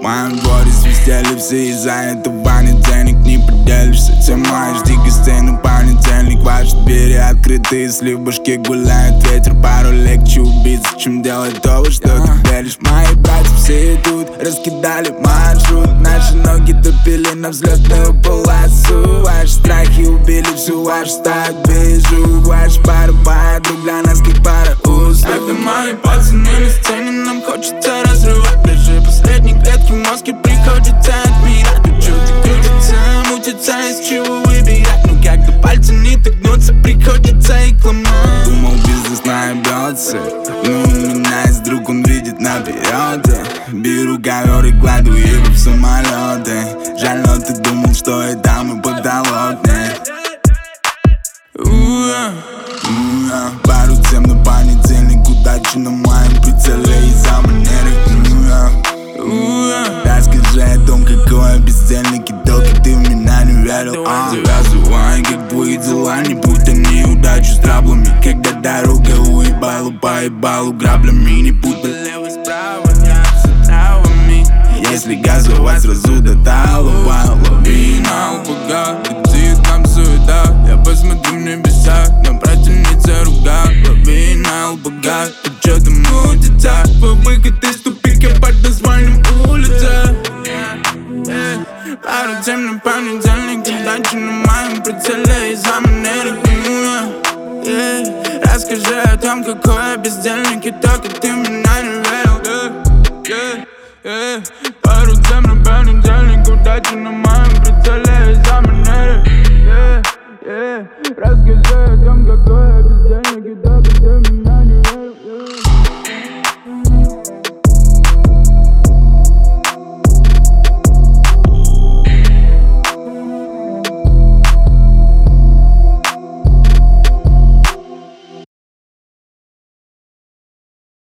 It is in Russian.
В моем дворе свистели все, из-за этого нет денег, не поделишься. Темаешь дикой сцены, понедельник. Ваши двери открыты, если в башке гуляет ветер. Пару легче убиться, чем делать то, во что ты веришь. Мои братья все идут, раскидали маршрут. Наши ноги топили на взлетную полосу. Ваши страхи убили всю вашу стаю, бежу. Ваша пара подруг для нас как пара уст. Это мои пацаны на сцене, нам хочется разрывать. Даже последние клетки в мозге приходится отмирать. Тут что-то крутится, мутится, из чего выбирать. Но когда пальцы не так гнутся, приходится их ломать. Думал, бизнес наебется, но у меня есть друг, он видит наперед. Беру ковер и кладу его в самолеты. Жаль, но ты думал, что и там, и потолок нет. Пару тем на понедельник, удачи на моем прицеле из-за манеры. Расскажи о том, какой бездельник и только ты в меня не верил. Завязывай, как твои дела, не путай неудачу с траблами. Когда дорога уебала, поебалу граблями. Не путай лево справа, я с травами. Если газовать сразу до талого, лови на убога, летит нам суета. Я посмотрю в небеса, нам противница рука. Лови на убога, тут что-то мутится. Твой выход из тупика под названием улица. Пару тем на понедельник, удачи на моем прицеле из-за манеры. Расскажи о том, какой я бездельник, и только ты в меня не верил. Пару тем на понедельник, удачи на моем